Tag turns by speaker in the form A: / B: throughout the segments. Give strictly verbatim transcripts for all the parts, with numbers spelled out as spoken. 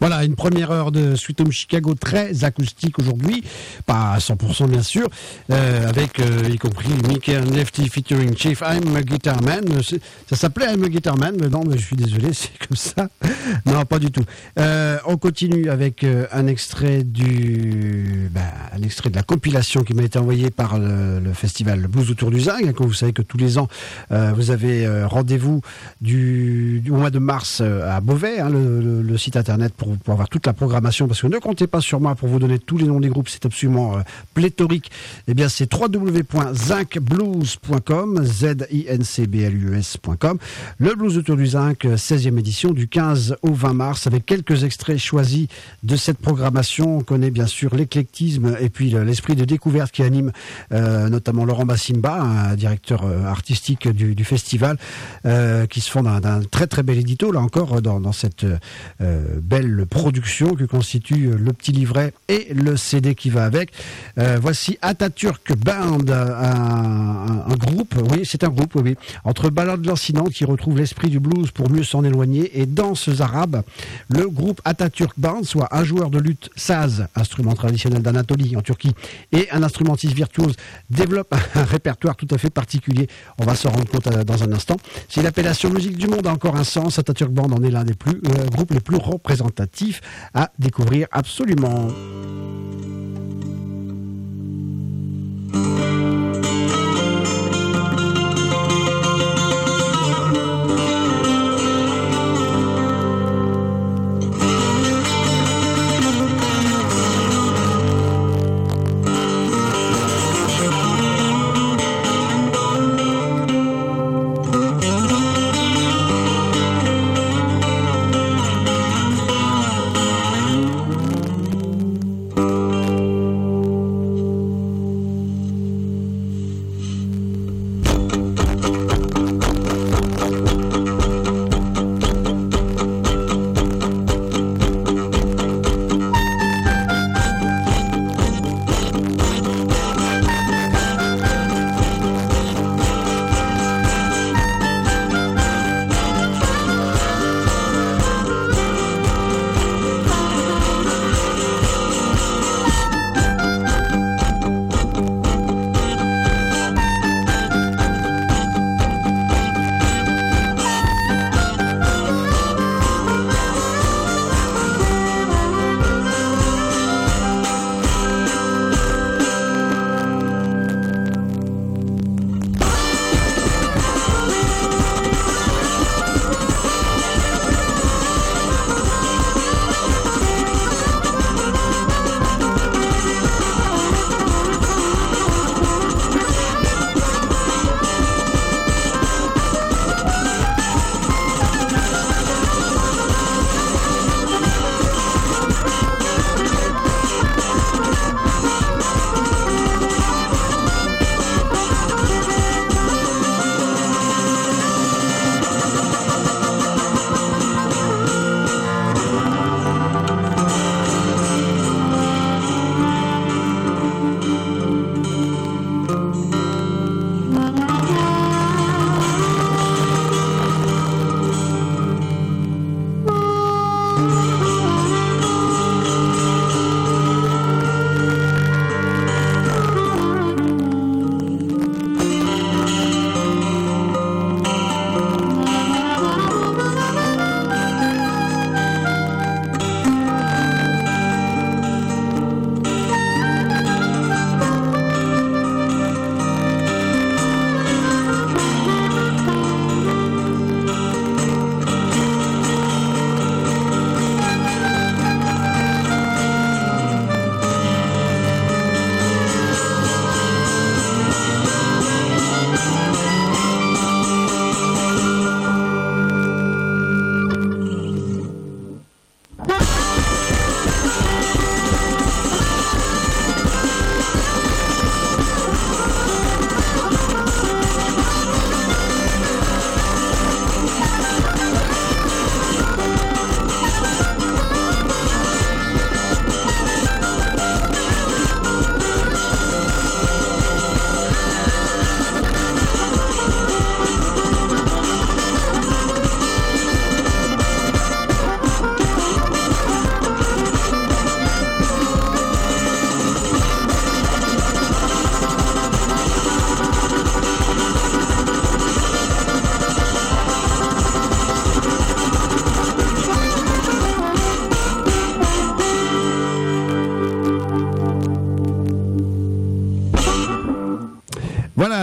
A: Voilà, une première heure de Sweet Home Chicago très acoustique aujourd'hui, pas à cent pour cent bien sûr, euh, avec euh, y compris Mickey and Lefty featuring Chief I'm a Guitar Man. Ça s'appelait I'm a Guitar Man, mais non, mais je suis désolé, c'est comme ça. Non, pas du tout. Euh, on continue avec euh, un extrait du, bah, un extrait de la compilation qui m'a été envoyée par le, le festival Blues autour du Zinc. Comme vous savez que tous les ans, euh, vous avez euh, rendez-vous du, du mois de mars euh, à Beauvais, hein, le, le, le site internet pour, pour avoir toute la programmation, parce que ne comptez pas sur moi pour vous donner tous les noms des groupes, c'est absolument euh, pléthorique. Eh bien, c'est w w w point zinc blues point com, Z I N C B L U E S point com. Le Blues autour du Zinc, seizième édition, du quinze au vingt mars, avec quelques extraits choisis de cette programmation. On connaît bien sûr l'éclectisme et puis l'esprit de découverte qui anime euh, notamment Laurent Bassimba, un directeur euh, artistique du, du festival, euh, qui se fonde d'un, d'un très très bel édito, là encore, dans, dans cette euh, belle production que constitue le petit livret et le C D qui va avec. Euh, voici Atatürk Band, un, un, un groupe, oui, c'est un groupe, oui, oui, entre ballades lancinantes qui retrouve l'esprit du blues pour mieux s'en éloigner et danses arabes. Le groupe Atatürk Band, soit un joueur de luth saz, instrument traditionnel d'Anatolie en Turquie, et un instrumentiste virtuose, développe un répertoire tout à fait particulier. On va s'en rendre compte dans un instant. Si l'appellation musique du monde a encore un sens, Atatürk Band en est l'un des plus, euh, groupes les plus représentatifs à découvrir absolument.
B: Thank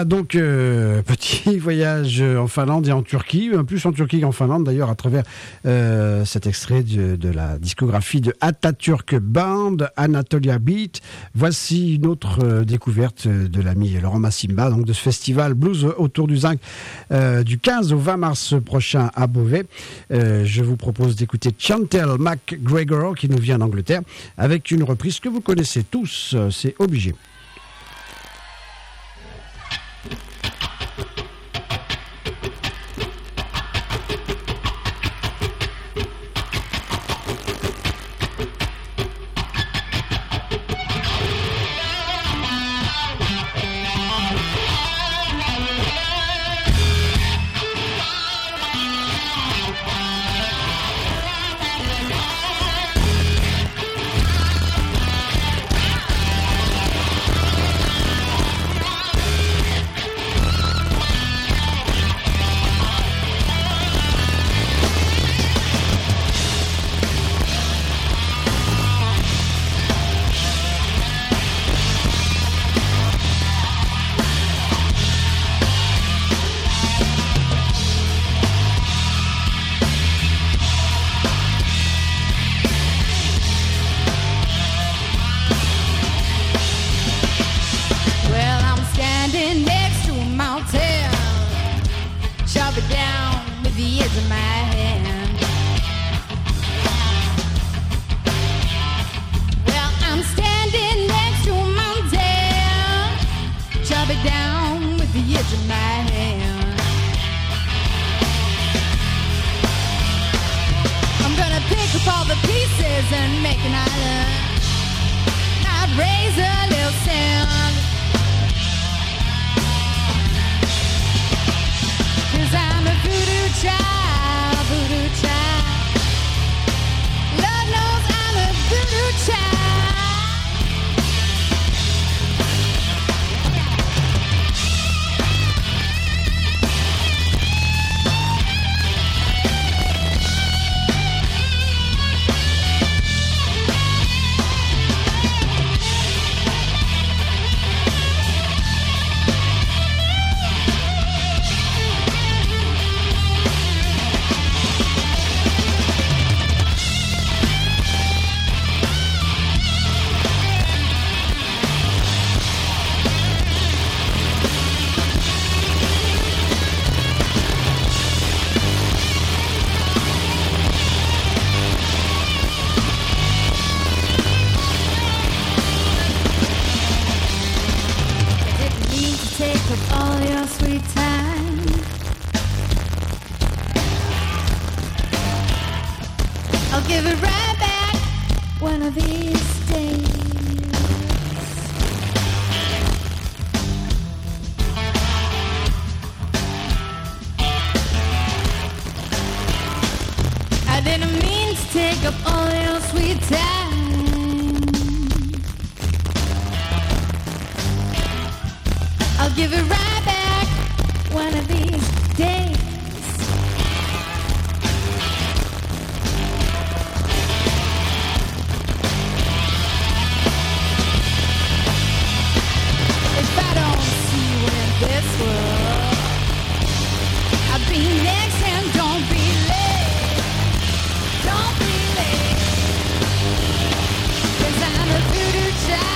A: Voilà, donc euh, petit voyage en Finlande et en Turquie, plus en Turquie qu'en Finlande d'ailleurs, à travers euh, cet extrait de, de la discographie de Atatürk Band, Anatolia Beat. Voici une autre euh, découverte de l'ami Laurent Massimba, donc de ce festival Blues autour du zinc euh, du quinze au vingt mars prochain à Beauvais. Euh, je vous propose d'écouter Chantel McGregor qui nous vient d'Angleterre avec une reprise que vous connaissez tous, c'est obligé.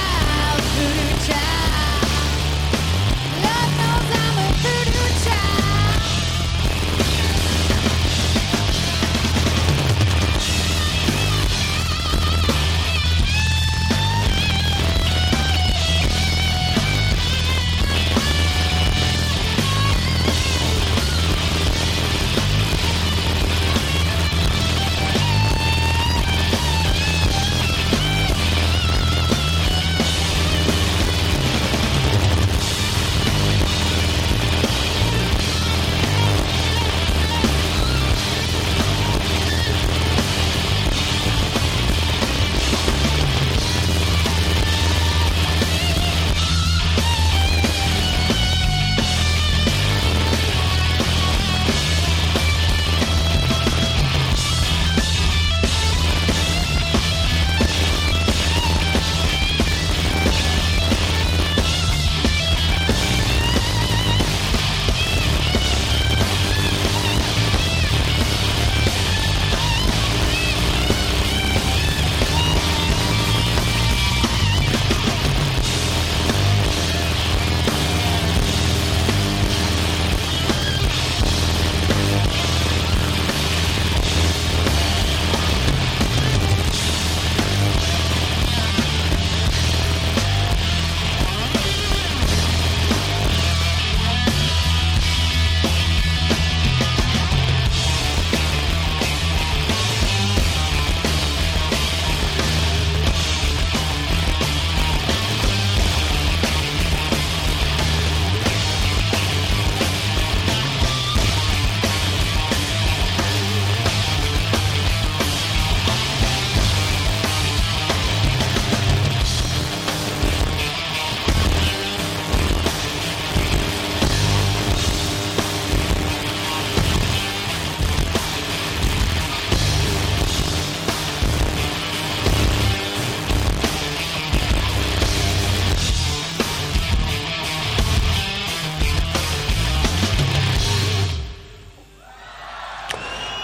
B: Child. Lord knows I'm a voodoo child.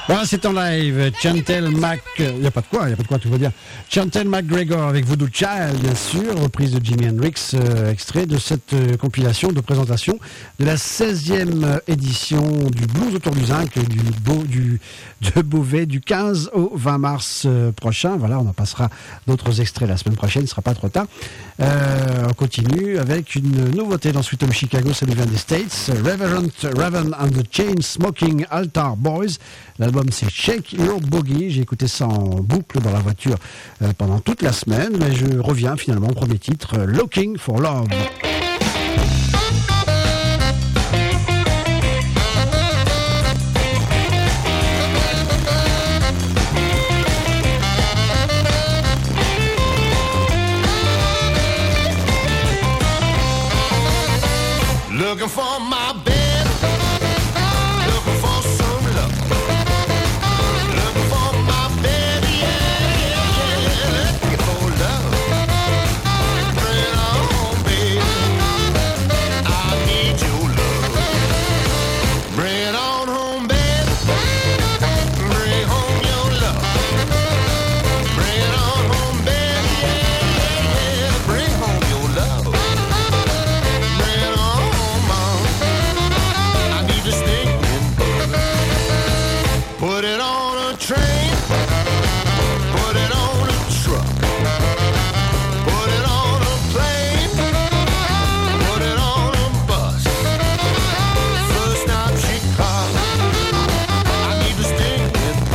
A: Voilà, c'est en live. Chantel Mac. Il n'y a pas de quoi, il n'y a pas de quoi, tout va bien. Chantel McGregor avec Voodoo Child, bien sûr, reprise de Jimi Hendrix, euh, extrait de cette euh, compilation de présentation de la seizième édition du Blues autour du Zinc du, Beau, du, de Beauvais du quinze au vingt mars euh, prochain. Voilà, on en passera d'autres extraits la semaine prochaine, ce ne sera pas trop tard. Euh, on continue avec une nouveauté dans Sweet Home Chicago, ça nous vient des States. Reverend Raven and the Chain Smoking Altar Boys. L'album c'est Shake Your Boogie. J'ai écouté ça en boucle dans la voiture euh, pendant toute la semaine, mais je reviens finalement au premier titre, euh, Looking for Love.
B: Looking for my bed, looking for some love. Looking for my bed, yeah, yeah, yeah. Looking for love. Bring it on, baby. I need your love. Bring it on home, baby. Bring home your love. Bring it on home, baby, yeah, yeah, yeah. Bring home your love. Bring it on. Put it on a train, put it on a truck, put it on a plane, put it on a bus. First stop Chicago, I need to stay in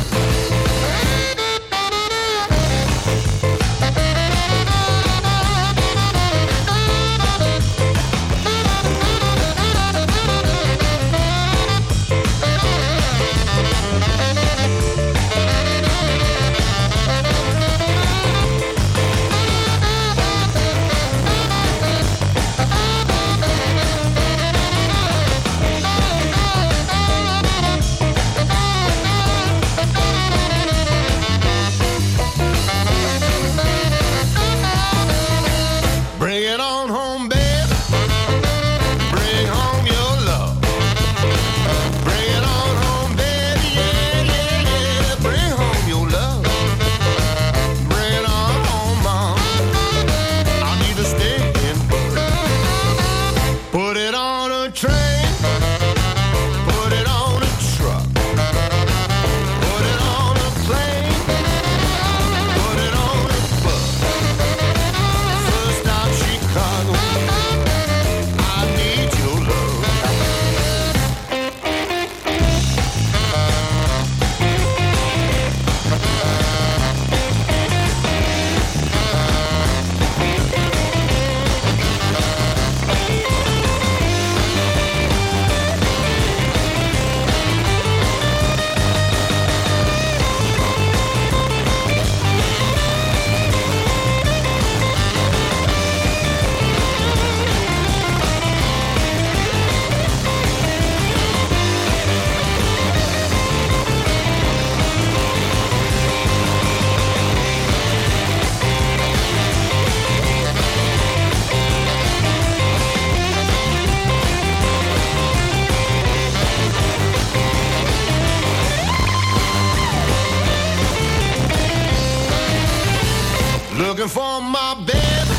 B: looking for my bed,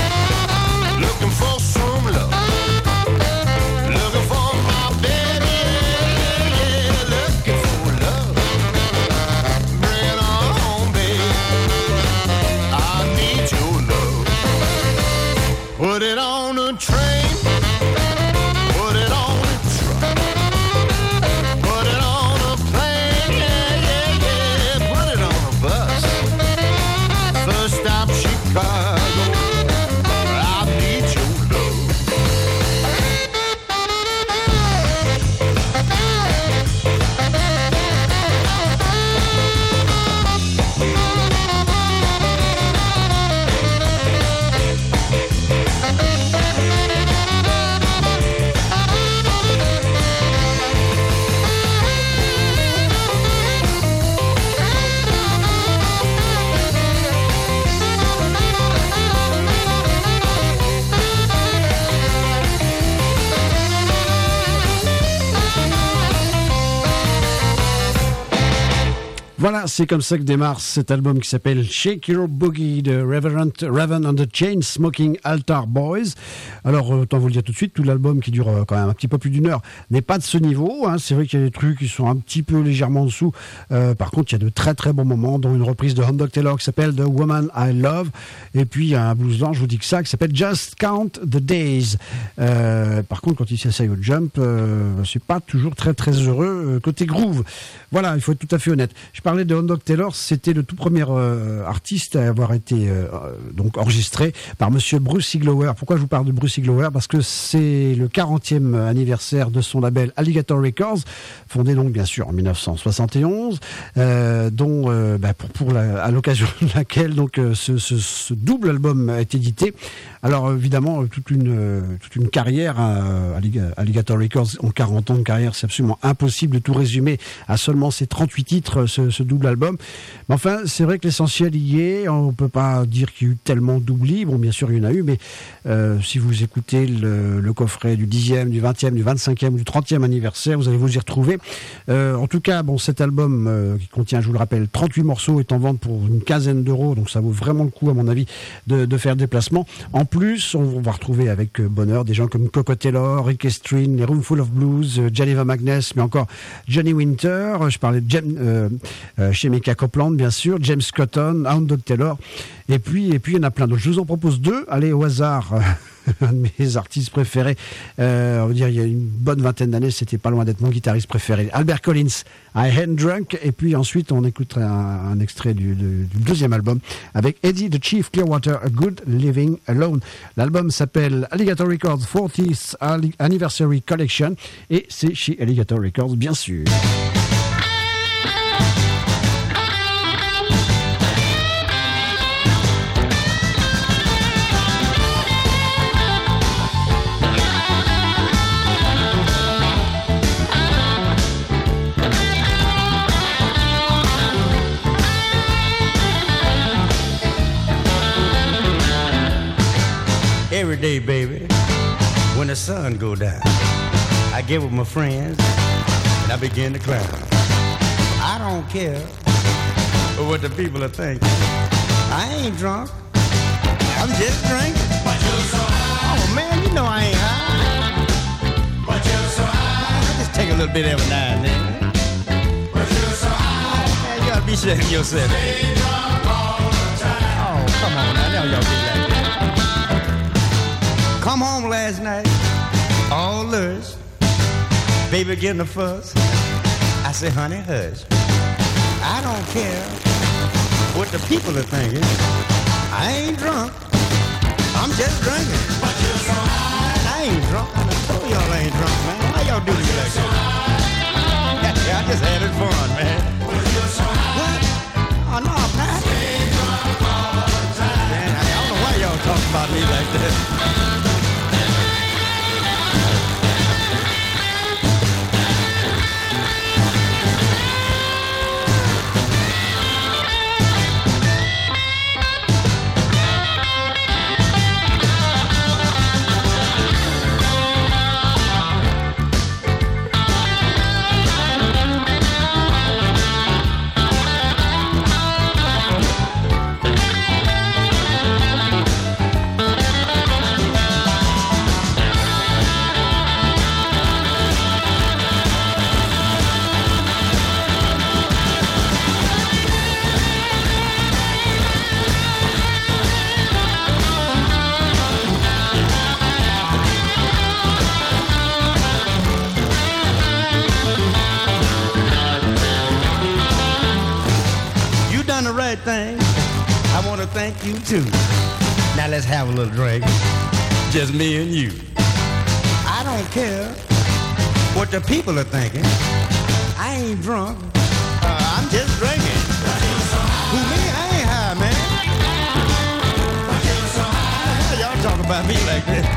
B: looking for some love. Looking for my bed, yeah, yeah, yeah. Looking for love. Bring it on, baby. I need your love. Put it on a train, put it on a truck, put it on a plane, yeah, yeah, yeah. Put it on a bus. First stop Chicago.
A: Voilà, c'est comme ça que démarre cet album qui s'appelle Shake Your Boogie de Reverend Raven and the Chain Smoking Altar Boys. Alors, autant vous le dire tout de suite, tout l'album qui dure quand même un petit peu plus d'une heure n'est pas de ce niveau. Hein. C'est vrai qu'il y a des trucs qui sont un petit peu légèrement en dessous. Euh, par contre, il y a de très très bons moments, dont une reprise de Hound Dog Taylor qui s'appelle The Woman I Love. Et puis, il y a un blues je vous dis que ça, qui s'appelle Just Count the Days. Euh, par contre, quand il s'essaye au jump, euh, c'est pas toujours très très heureux euh, côté groove. Voilà, il faut être tout à fait honnête. Je parlais de Hound Dog Taylor, c'était le tout premier euh, artiste à avoir été euh, donc enregistré par Monsieur Bruce Iglauer. Pourquoi je vous parle de Bruce Iglauer? Parce que c'est le quarantième anniversaire de son label Alligator Records, fondé donc bien sûr en dix-neuf cent soixante et onze, euh, dont euh, bah, pour, pour la, à l'occasion de laquelle donc euh, ce, ce, ce double album a été édité. Alors évidemment toute une euh, toute une carrière à Alligator Records en quarante ans de carrière, c'est absolument impossible de tout résumer à seulement ces trente-huit titres, ce, ce double album. Mais enfin, c'est vrai que l'essentiel y est. On peut pas dire qu'il y a eu tellement d'oubli. Bon, bien sûr, il y en a eu, mais euh, si vous écoutez le, le coffret du dixième, du vingtième, du vingt-cinquième, du trentième anniversaire, vous allez vous y retrouver. Euh, en tout cas, bon, cet album euh, qui contient, je vous le rappelle, trente-huit morceaux est en vente pour une quinzaine d'euros, donc ça vaut vraiment le coup, à mon avis, de, de faire le déplacement. En plus, on va retrouver avec bonheur des gens comme Coco Taylor, Rick Estrin, les Roomful of Blues, Geneva Magness, mais encore Johnny Winter. Je parlais de James, euh, euh, chez Mecca Copeland, bien sûr, James Cotton, Hound Dog Taylor, et puis et puis il y en a plein d'autres. Je vous en propose deux. Allez, au hasard, un de mes artistes préférés. Euh, on va dire il y a une bonne vingtaine d'années, c'était pas loin d'être mon guitariste préféré. Albert Collins, I Ain't Drunk, et puis ensuite on écoutera un, un extrait du, du, du deuxième album avec Eddie the Chief Clearwater, A Good Living Alone. L'album s'appelle Alligator Records fortieth Anniversary Collection et c'est chez Alligator Records, bien sûr.
C: Every day, baby, when the sun go down, I get with my friends and I begin to clown. I don't care what the people are thinking. I ain't drunk, I'm just drinking. But you're so high. Oh man, you know I ain't high. But you're so high. I just take a little bit every now and then. But you're so high. Man, you gotta be shaking yourself. Stay drunk all the time. Oh, come on now, now y'all be like that. Come home last night, all lush, baby getting a fuss. I said, honey, hush. I don't care what the people are thinking. I ain't drunk, I'm just drinking. But you're so high. I ain't drunk, I told y'all I ain't drunk, man. Why y'all do me like
B: so
C: that? Yeah, I just had it fun, man.
B: But you're so high.
C: What? Oh, no, I'm not.
B: Stay drunk all the time.
C: Man, I don't know why y'all talk about me like that. Thing. I want to thank you too. Now let's have a little drink. Just me and you. I don't care what the people are thinking. I ain't drunk. Uh, I'm just drinking. Who me? I ain't high, man. Why y'all talk about me like that?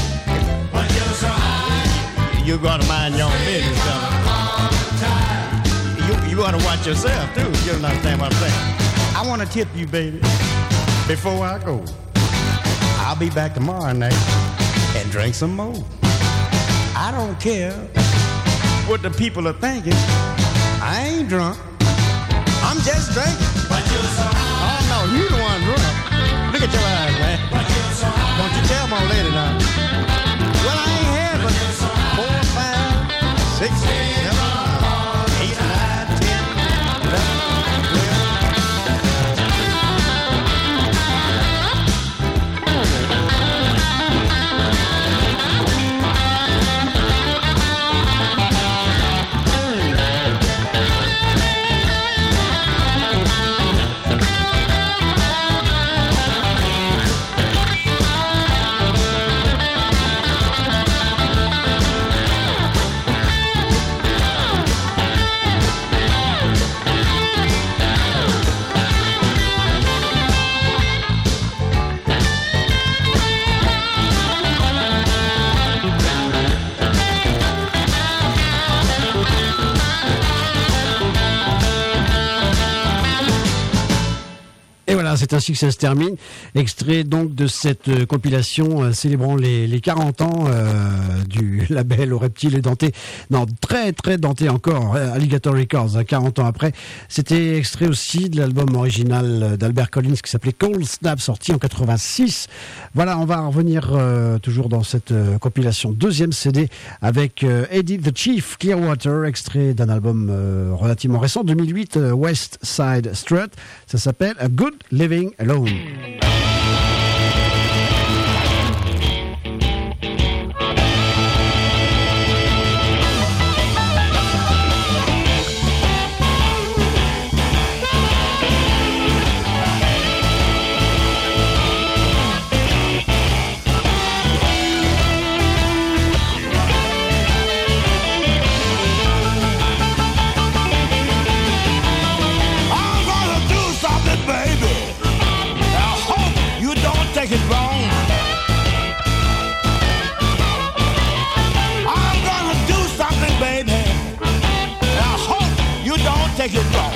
C: You gotta mind your own business, though. You, you gotta watch yourself too. You don't understand what I'm saying. I want to tip you, baby, before I go. I'll be back tomorrow night and drink some more. I don't care what the people are thinking. I ain't drunk. I'm just drinking. Oh no, you the one drunk. Look at your eyes, man. Don't you tell my lady now. Well, I ain't had but four, five, six, seven, eight, nine, ten, eleven, twelve.
A: C'est ainsi que ça se termine. Extrait donc de cette euh, compilation euh, célébrant les, les quarante ans euh, du label aux reptiles et dentés. Non, très très denté encore, euh, Alligator Records, hein, quarante ans après. C'était extrait aussi de l'album original d'Albert Collins qui s'appelait Cold Snap, sorti en quatre-vingt-six. Voilà, on va revenir euh, toujours dans cette euh, compilation. Deuxième C D avec euh, Eddie the Chief, Clearwater, extrait d'un album euh, relativement récent, deux mille huit, euh, West Side Strut. Ça s'appelle A Good Living Alone.
B: Take it wrong. I'm gonna do something, baby. I hope you don't take it wrong.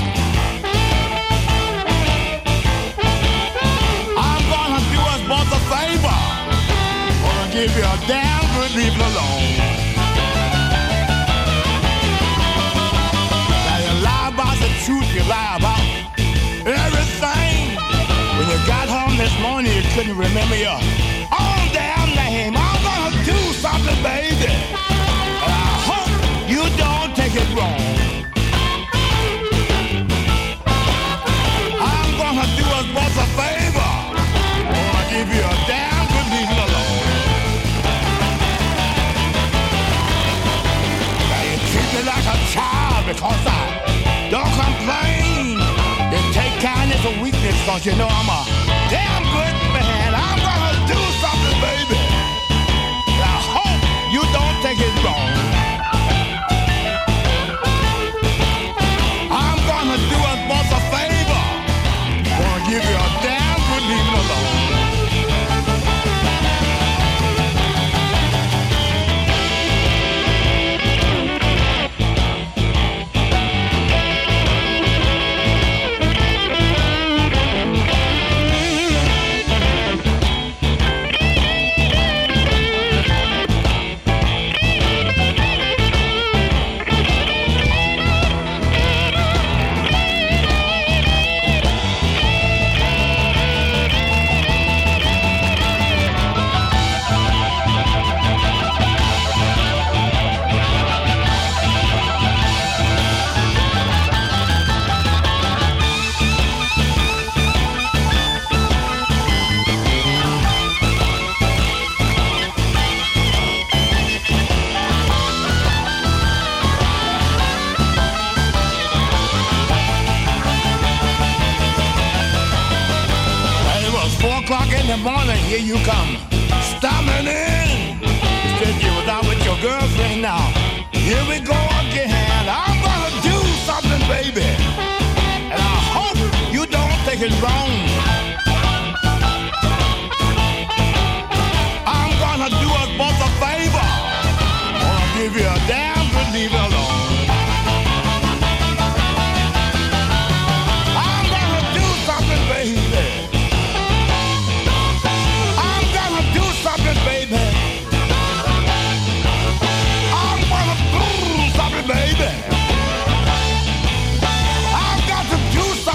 B: I'm gonna do us both a favor. Gonna give you a damn good leave it alone. Now you lie about the truth, you lie about everything. When you got home this morning, you couldn't remember your own damn name. I'm gonna do something, baby. And I hope you don't take it wrong. I'm gonna do us both a favor. I'm gonna give you a damn good leave it alone. Now you treat me like a child because I don't complain. Then take kindness or weakness, cause you know I'm a damn good man. I'm gonna do something, baby. And I hope you don't take it wrong. I'm gonna do us both a favor. Gonna give you a damn good leave it alone. In the morning, here you come, storming in. You said you was out with your girlfriend now. Here we go again. I'm gonna do something, baby. And I hope you don't take it wrong. I'm gonna do us both a favor. I'm gonna give you a damn good leave it alone. I'm gonna do something, baby. Something, baby. I'm gonna do something, baby. I've got to do something.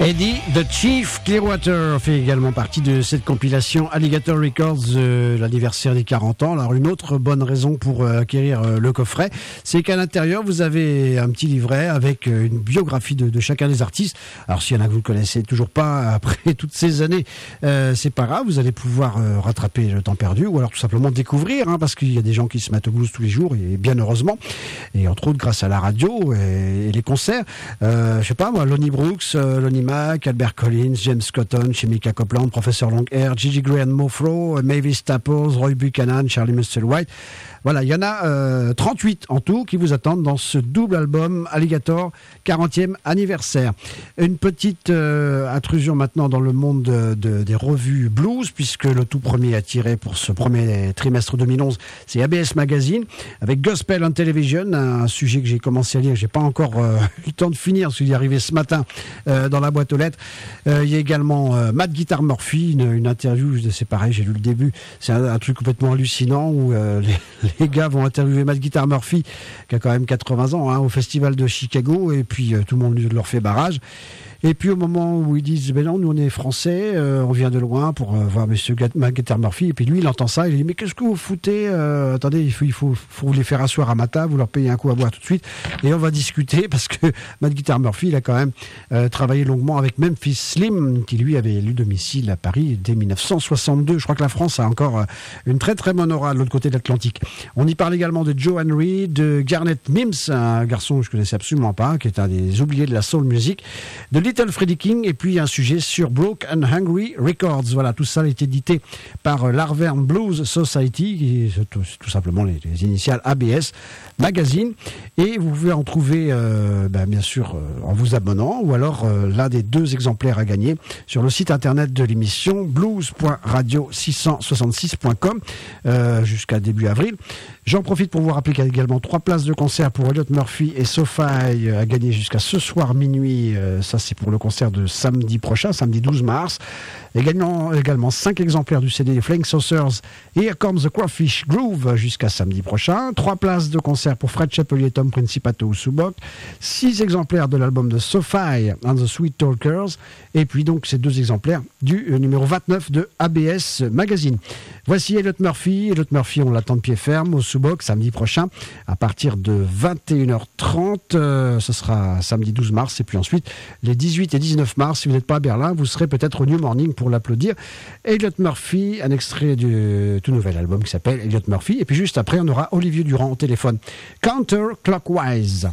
A: Eddie the Chief Clearwater fait également partie de cette compilation Alligator Records, euh, l'anniversaire des quarante ans. Alors une autre bonne raison pour euh, acquérir euh, le coffret, c'est qu'à l'intérieur vous avez un petit livret avec euh, une biographie de, de chacun des artistes. Alors s'il y en a que vous ne connaissez toujours pas après toutes ces années, euh, c'est pas grave, vous allez pouvoir euh, rattraper le temps perdu ou alors tout simplement découvrir, hein, parce qu'il y a des gens qui se mettent au blues tous les jours et bien heureusement, et entre autres grâce à la radio et, et les concerts. Euh, je sais pas moi, Lonnie Brooks, euh, Lonnie Mac, Albert Collins, James Cotton, Chemica Copeland, Professeur Longhair, Gigi Gray and Mofro, Mavis Staples, Roy Buchanan, Charlie Musselwhite. Voilà, il y en a euh, trente-huit en tout qui vous attendent dans ce double album Alligator quarantième anniversaire. Une petite euh, intrusion maintenant dans le monde de, de, des revues blues, puisque le tout premier à tirer pour ce premier trimestre deux mille onze, c'est A B S Magazine, avec Gospel on Television, un sujet que j'ai commencé à lire, j'ai pas encore euh, eu le temps de finir, parce qu'il est arrivé ce matin euh, dans la boîte aux lettres. Euh, il y a également euh, Matt Guitar Murphy, une, une interview, c'est pareil, j'ai lu le début, c'est un, un truc complètement hallucinant où euh, les Les gars vont interviewer Matt Guitar Murphy, qui a quand même quatre-vingts ans, hein, au festival de Chicago, et puis euh, tout le monde leur fait barrage. Et puis au moment où ils disent ben non, nous on est français, euh, on vient de loin pour euh, voir Monsieur Matt Guitar Murphy, et puis lui il entend ça, il dit mais qu'est-ce que vous foutez, euh, attendez, il faut, il faut, faut les faire asseoir à ma table, vous leur payez un coup à boire tout de suite, et on va discuter parce que Matt Guitar Murphy il a quand même euh, travaillé longuement avec Memphis Slim, qui lui avait élu domicile à Paris dès mille neuf cent soixante-deux. Je crois que la France a encore euh, une très très bonne aura de l'autre côté de l'Atlantique. On y parle également de Joe Henry, de Garnet Mims, un garçon que je connaissais absolument pas, qui est un des oubliés de la soul music, de Little Freddie King, et puis un sujet sur Broke and Hungry Records. Voilà, tout ça est édité par l'Arverne Blues Society, qui est tout, tout simplement les, les initiales A B S Magazine, et vous pouvez en trouver euh, ben, bien sûr euh, en vous abonnant, ou alors euh, l'un des deux exemplaires à gagner sur le site internet de l'émission blues point radio six cent soixante-six point com euh, jusqu'à début avril. J'en profite pour vous rappeler qu'il y a également trois places de concert pour Elliot Murphy et Sophie à gagner jusqu'à ce soir minuit. Euh, ça, c'est pour le concert de samedi prochain, samedi douze mars. Également, également cinq exemplaires du C D Flying Saucers Here Comes the Crawfish Groove jusqu'à samedi prochain. Trois places de concert pour Fred Chapelier et Tom Principato ou Subok. Six exemplaires de l'album de Sophie and the Sweet Talkers. Et puis donc ces deux exemplaires du euh, numéro vingt-neuf de A B S Magazine. Voici Elliot Murphy. Elliot Murphy, on l'attend de pied ferme au Subok samedi prochain à partir de vingt et une heures trente. Euh, ce sera samedi douze mars. Et puis ensuite, les dix-huit et dix-neuf mars, si vous n'êtes pas à Berlin, vous serez peut-être au New Morning pour l'applaudir. Elliot Murphy, un extrait du tout nouvel album qui s'appelle Elliot Murphy. Et puis juste après, on aura Olivier Durand au téléphone. Counterclockwise.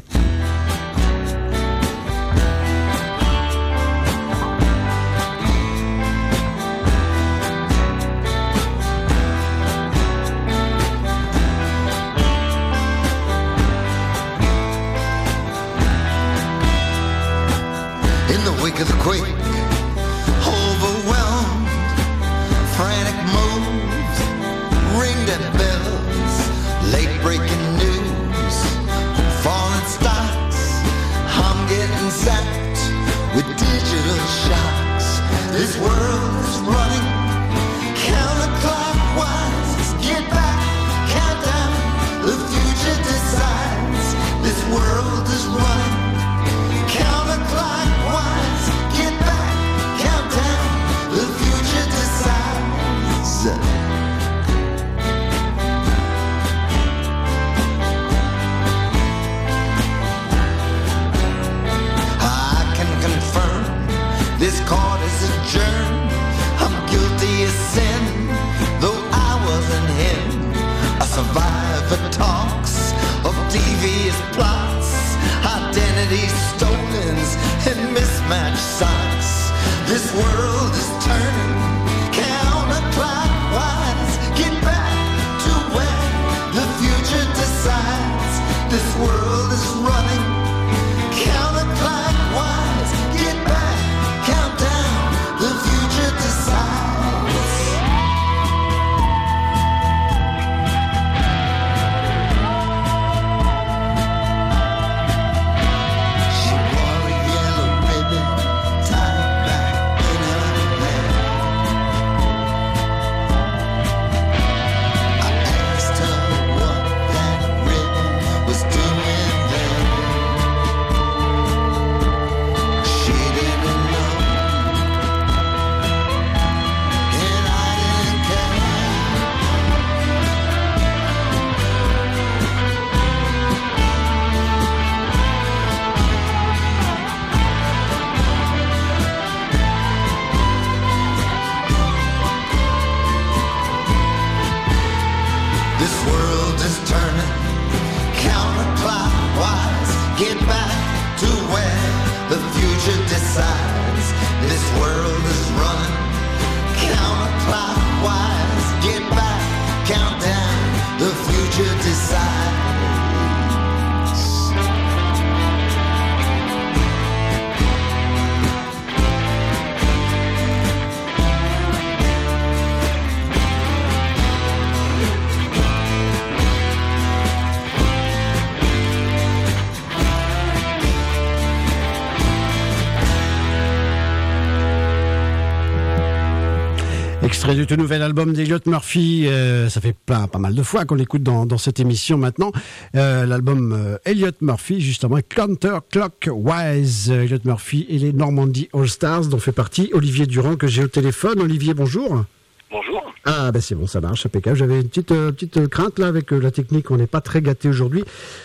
B: Of the quake, overwhelmed, frantic moves, ring them bells, late breaking news, falling stocks, I'm getting zapped with digital shocks. This world is running counterclockwise. Get back, countdown, the future decides. This world is running counterclockwise. This court is adjourned. I'm guilty of sin, though I wasn't him. A survivor talks of devious plots, identities stolen and mismatched socks. This world is turning counterclockwise. Get back to where the future decides. This world is running counterclockwise. Get back. Countdown, the future decides. She wore a yellow ribbon tied back in her hair.
A: Extrait du tout nouvel album d'Elliot Murphy, euh, ça fait pas, pas mal de fois qu'on l'écoute dans, dans cette émission maintenant. Euh, l'album euh, Elliot Murphy, justement, Counterclockwise. Elliot Murphy et les Normandie All Stars, dont fait partie Olivier Durand, que j'ai au téléphone. Olivier, bonjour.
D: Bonjour.
A: Ah ben c'est bon, ça marche, impeccable. J'avais une petite euh, petite crainte là avec euh, la technique, on n'est pas très gâté aujourd'hui.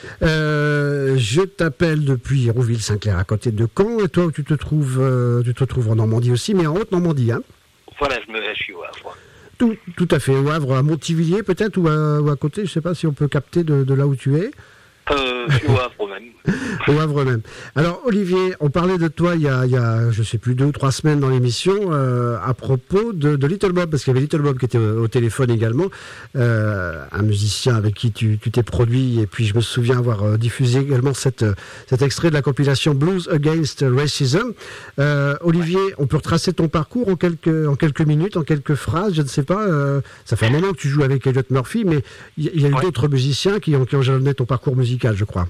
A: Euh, je t'appelle depuis Rouville-Saint-Clair, à côté de Caen, et toi, tu te trouves, euh, tu te trouves en Normandie aussi, mais en Haute-Normandie, hein.
D: Voilà, je me je suis au Havre.
A: Tout, tout à fait, au Havre, à Montivilliers peut-être, ou à, ou à côté, je ne sais pas si on peut capter de, de là où tu es.
D: Euh, je suis au Havre même.
A: Au Havre même. Alors Olivier, on parlait de toi il y a, il y a je sais plus, deux ou trois semaines dans l'émission euh, à propos de, de Little Bob, parce qu'il y avait Little Bob qui était au, au téléphone également, euh, un musicien avec qui tu, tu t'es produit, et puis je me souviens avoir euh, diffusé également cette, cet extrait de la compilation Blues Against Racism. Euh, Olivier, on peut retracer ton parcours en quelques, en quelques minutes, en quelques phrases, je ne sais pas, euh, ça fait un moment que tu joues avec Elliot Murphy, mais il y, y a eu ouais. d'autres musiciens qui ont, qui ont jalonné ton parcours musical, je crois.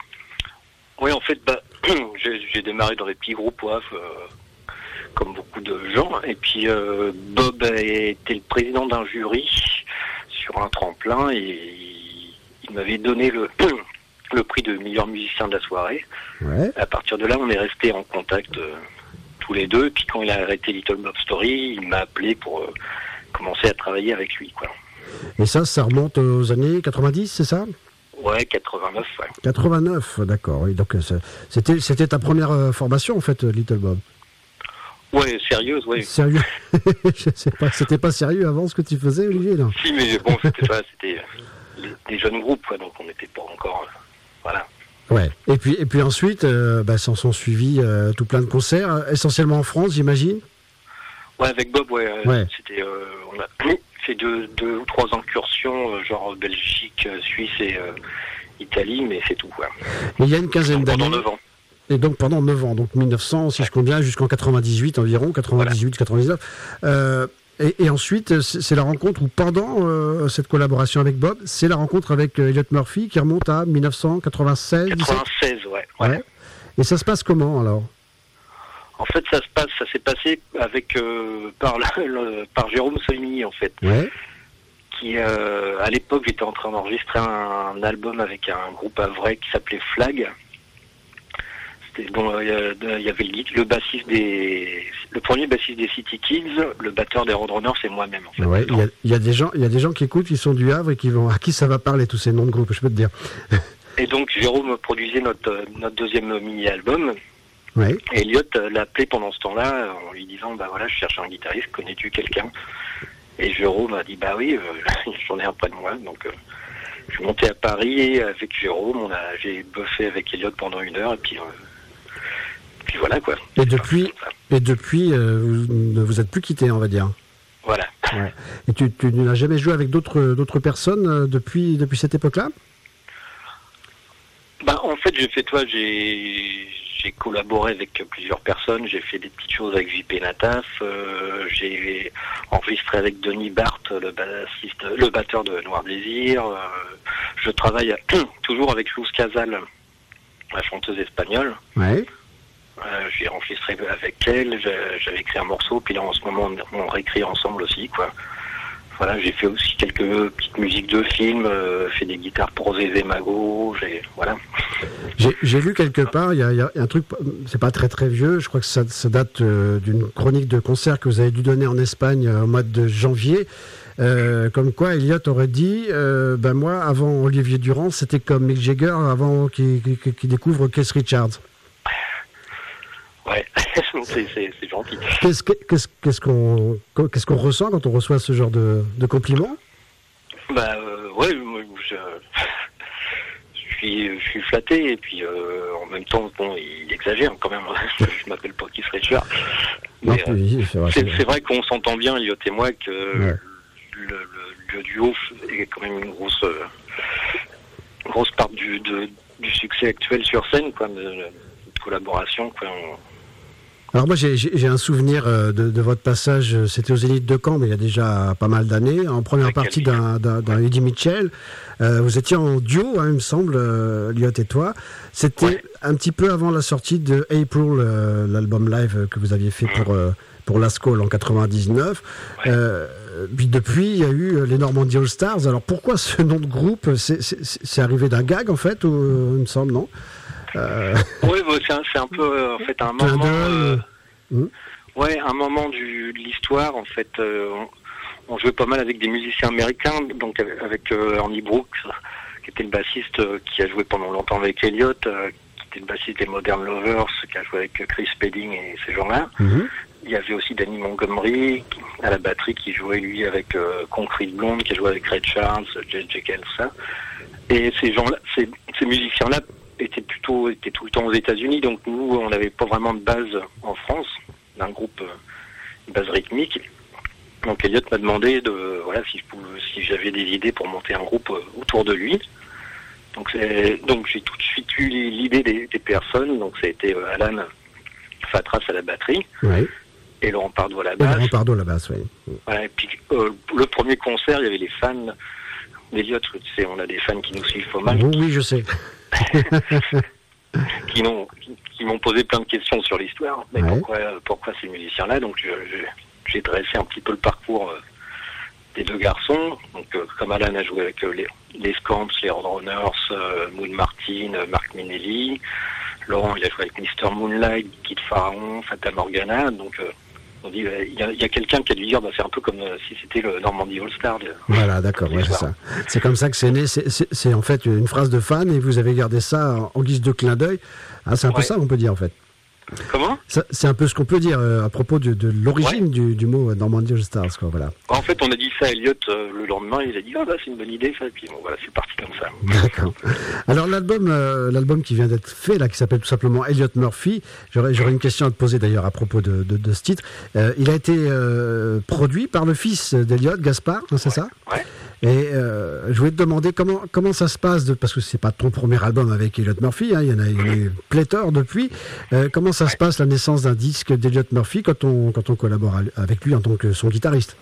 D: Oui, en fait, bah, j'ai, j'ai démarré dans les petits groupes W A V, euh, comme beaucoup de gens. Et puis, euh, Bob était le président d'un jury sur un tremplin et il, il m'avait donné le, le prix de meilleur musicien de la soirée. Ouais. À partir de là, on est restés en contact euh, tous les deux. Puis quand il a arrêté Little Bob Story, il m'a appelé pour euh, commencer à travailler avec lui, quoi.
A: Et ça, ça remonte aux années quatre-vingt-dix, c'est ça ?
D: Ouais, quatre-vingt-neuf, ouais.
A: quatre-vingt-neuf, d'accord. Oui, donc c'était, c'était ta première euh, formation, en fait, Little Bob.
D: Ouais, sérieuse, ouais.
A: Sérieux. Je sais pas, c'était pas sérieux avant ce que tu faisais, Olivier, là.
D: Si, mais bon, c'était pas, c'était euh, des jeunes groupes, quoi, donc on n'était pas encore, euh, voilà.
A: Ouais. Et puis, et puis ensuite, euh, bah, s'en sont suivis euh, tout plein de concerts, essentiellement en France, j'imagine.
D: Ouais, avec Bob, ouais. Euh,
A: ouais.
D: C'était, euh, on a fait deux, deux ou trois incursions, euh, genre Belgique, euh, Suisse et euh, Italie, mais c'est tout, quoi.
A: Et il y a une quinzaine d'années.
D: Pendant neuf ans.
A: Et donc pendant neuf ans, donc mille neuf cents, si ouais. je compte bien, jusqu'en quatre-vingt-dix-huit environ, quatre-vingt-dix-huit quatre-vingt-dix-neuf. Euh, et, et ensuite, c'est, c'est la rencontre où pendant euh, cette collaboration avec Bob, c'est la rencontre avec euh, Elliot Murphy qui remonte à mille neuf cent quatre-vingt-seize.
D: quatre-vingt-seize, ouais. ouais. ouais.
A: Et ça se passe comment alors ?
D: En fait, ça se passe, ça s'est passé avec euh, par, la, le, par Jérôme Soligny, en fait.
A: Ouais.
D: Qui, euh, à l'époque, j'étais en train d'enregistrer un, un album avec un groupe havrais qui s'appelait Flag. C'était bon, il y, y avait le, le bassiste des, le premier bassiste des City Kids, le batteur des Roadrunners, c'est moi-même. En fait,
A: ouais. Il y a, il y a des gens, il y a des gens qui écoutent, qui sont du Havre et qui vont, à qui ça va parler tous ces noms de groupes, je peux te dire.
D: Et donc Jérôme produisait notre notre deuxième mini-album.
A: Ouais.
D: Et Elliot l'a appelé pendant ce temps-là en lui disant bah voilà, je cherche un guitariste, connais-tu quelqu'un? Et Jérôme a dit bah oui, euh, j'en ai un près de moi. Donc euh, je suis monté à Paris avec Jérôme, on a j'ai bossé avec Elliot pendant une heure et puis euh, puis voilà quoi.
A: Et depuis et depuis euh, vous ne vous êtes plus quittés, on va dire.
D: Voilà.
A: Ouais. Et tu, tu n'as jamais joué avec d'autres d'autres personnes euh, depuis depuis cette époque-là?
D: Bah en fait j'ai fait toi j'ai J'ai collaboré avec plusieurs personnes, j'ai fait des petites choses avec J P Nataf, euh, j'ai enregistré avec Denis Barthes, le bassiste, le batteur de Noir Désir. Euh, je travaille toujours avec Luz Casal, la chanteuse espagnole.
A: Ouais.
D: Euh, j'ai enregistré avec elle, j'avais écrit un morceau, puis là en ce moment on, on réécrit ensemble aussi, quoi. Voilà, j'ai fait aussi quelques petites musiques de films, euh, fait des guitares pour Zézé Mago, j'ai, voilà.
A: J'ai, j'ai lu quelque part, il y, y a un truc, c'est pas très très vieux, je crois que ça, ça date euh, d'une chronique de concert que vous avez dû donner en Espagne euh, au mois de janvier, euh, comme quoi Elliot aurait dit, euh, ben moi, avant Olivier Durand, c'était comme Mick Jagger avant qu'il, qu'il, qu'il découvre Keith Richards.
D: Ouais, c'est, c'est, c'est gentil.
A: Qu'est-ce, qu'est-ce, qu'est-ce, qu'on, qu'est-ce qu'on ressent quand on reçoit ce genre de, de compliments?
D: Bah euh, ouais, moi, je, je suis, je suis flatté et puis euh, en même temps, bon, il exagère quand même. Je m'appelle pas Keith Richards. Mais non, euh, c'est, vrai, c'est, c'est vrai qu'on s'entend bien, Elliot et moi, que ouais. le, le, le duo est quand même une grosse, euh, grosse part du, de, du succès actuel sur scène, quoi, de, de collaboration, quoi. On,
A: Alors moi j'ai, j'ai, j'ai un souvenir euh, de, de votre passage, euh, c'était au Zénith de Caen, mais il y a déjà pas mal d'années, en première
D: Avec
A: partie
D: Calvin.
A: d'un, d'un, d'un Eddie Mitchell. Euh, vous étiez en duo, hein, il me semble, euh, Elliot et toi. C'était
D: Ouais.
A: un petit peu avant la sortie de April, euh, l'album live que vous aviez fait pour, euh, pour La Skoll en quatre-vingt-dix-neuf.
D: Ouais.
A: Euh, puis depuis, il y a eu les Normandy All Stars. Alors pourquoi ce nom de groupe? C'est, c'est, c'est arrivé d'un gag en fait, ou, euh, il me semble, non? Euh,
D: Oui, bah, c'est, un, c'est un peu euh, en fait un
A: Clin
D: moment.
A: d'œil,
D: euh,
A: euh.
D: ouais, un moment du, de l'histoire. En fait, euh, on, on jouait pas mal avec des musiciens américains, donc avec, avec euh, Ernie Brooks, qui était le bassiste euh, qui a joué pendant longtemps avec Elliot, euh, qui était le bassiste des Modern Lovers, qui a joué avec Chris Spedding et ces gens-là.
A: Mhm.
D: Il y avait aussi Danny Montgomery à la batterie qui jouait lui avec euh, Concrete Blonde, qui a joué avec Ray Charles, Jay Jekyll, tout ça. Et ces gens-là, ces, ces musiciens-là étaient plutôt étaient tout le temps aux États-Unis, donc nous on n'avait pas vraiment de base en France d'un groupe, euh, une base rythmique. Donc Elliot m'a demandé de voilà si je pouvais, si j'avais des idées pour monter un groupe euh, autour de lui. Donc c'est donc j'ai tout de suite eu l'idée des, des personnes. Donc ça a été euh, Alan Fatras à la batterie.
A: Ouais.
D: Et Laurent Pardo à la
A: Et
D: basse.
A: Laurent Pardo, la basse, oui.
D: Ouais, et puis euh, le premier concert, il y avait les fans d'Elliot. Tu sais, on a des fans qui nous suivent pas mal,
A: Oui, oui, je sais.
D: qui, n'ont, qui, qui m'ont posé plein de questions sur l'histoire. Mais
A: Ouais.
D: pourquoi, pourquoi ces musiciens-là? Donc je, je, j'ai dressé un petit peu le parcours euh, des deux garçons. Donc euh, comme Alan a joué avec euh, les, les Scamps, les Roadrunners, euh, Moon Martin, euh, Marc Minelli. Laurent, il a joué avec mister Moonlight, Kid Pharaon, Fata Morgana. Donc euh, on dit, euh, il y a, il y a quelqu'un qui a dû dire, bah, c'est un peu comme euh, si c'était le Normandy All Star. De,
A: Voilà, d'accord, ouais, c'est ça. C'est comme ça que c'est né. C'est, c'est, c'est en fait une phrase de fan et vous avez gardé ça en, en guise de clin d'œil. Ah, c'est un peu
D: Ouais.
A: ça qu'on peut dire en fait.
D: Comment?
A: Ça, c'est un peu ce qu'on peut dire euh, à propos de, de l'origine
D: Ouais.
A: du, du mot euh, Normandy All Stars, quoi, voilà.
D: En fait, on a dit ça à Elliot euh, le lendemain. Il a dit, ah bah c'est une bonne idée, ça. Et puis bon, voilà, c'est parti comme ça.
A: D'accord. Alors l'album, euh, l'album qui vient d'être fait, là, qui s'appelle tout simplement Elliot Murphy. J'aurais, j'aurais une question à te poser d'ailleurs à propos de, de, de ce titre. Euh, il a été euh, produit par le fils d'Elliot, Gaspard, hein, c'est ça?
D: Ouais.
A: Et euh, je voulais te demander comment comment ça se passe, de, parce que c'est pas ton premier album avec Elliot Murphy, hein, il y en a, il y en a eu pléthore depuis. Euh, comment ça se passe la naissance d'un disque d'Elliot Murphy quand on quand on collabore avec lui en tant que son guitariste?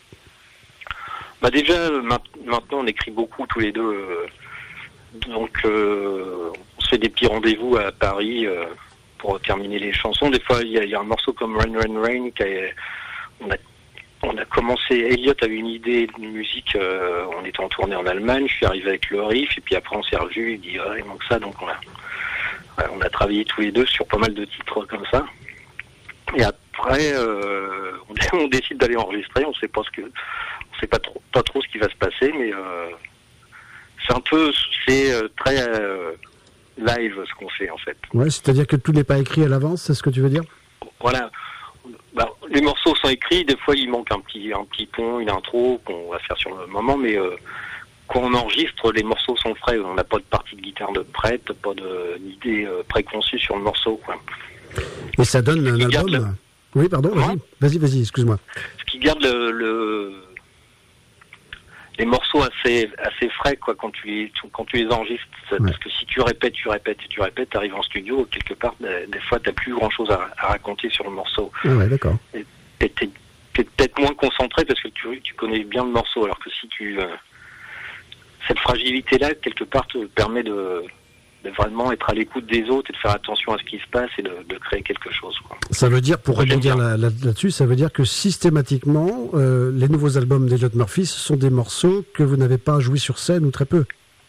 D: Bah déjà, euh, maintenant, on écrit beaucoup tous les deux. Euh, donc, euh, on se fait des petits rendez-vous à Paris euh, pour terminer les chansons. Des fois, il y, y a un morceau comme Rain, Rain, Rain qui a, on a On a commencé, Elliot avait une idée de musique, euh, on était en tournée en Allemagne, je suis arrivé avec le riff, et puis après on s'est revus, il dit ah, il manque ça, donc on a, ouais, on a travaillé tous les deux sur pas mal de titres comme ça. Et après, euh, on, on décide d'aller enregistrer, on sait pas ce que, on sait pas trop, pas trop ce qui va se passer, mais euh, c'est un peu, c'est euh, très euh, live ce qu'on fait en fait.
A: Ouais, c'est-à-dire que tout n'est pas écrit à l'avance, c'est ce que tu veux dire?
D: Voilà. Bah, les morceaux sont écrits, des fois il manque un petit un petit pont, une intro qu'on va faire sur le moment, mais euh, quand on enregistre, les morceaux sont frais. On n'a pas de partie de guitare de prête, pas de, d'idée euh, préconçue sur le morceau, quoi.
A: Et ça donne un
D: qui garde
A: album. Oui, pardon, vas-y,
D: Comment
A: vas-y, vas-y, excuse-moi.
D: Ce qui garde le, le les morceaux assez assez frais, quoi, quand tu les quand tu les enregistres.
A: Ouais.
D: Parce que si tu répètes, tu répètes, et tu répètes, tu arrives en studio, quelque part, des, des fois, t'as plus grand-chose à, à raconter sur le morceau.
A: Ah ouais, d'accord.
D: Et t'es, t'es, t'es peut-être moins concentré parce que tu, tu connais bien le morceau, alors que si tu... Euh, cette fragilité-là, quelque part, te permet de, de vraiment être à l'écoute des autres et de faire attention à ce qui se passe et de, de créer quelque chose, quoi.
A: Ça veut dire, pour
D: Moi, j'aime
A: rebondir
D: bien.
A: là, là, là-dessus, ça veut dire que systématiquement, euh, les nouveaux albums d'Elliot Murphy, ce sont des morceaux que vous n'avez pas joués sur scène ou très peu.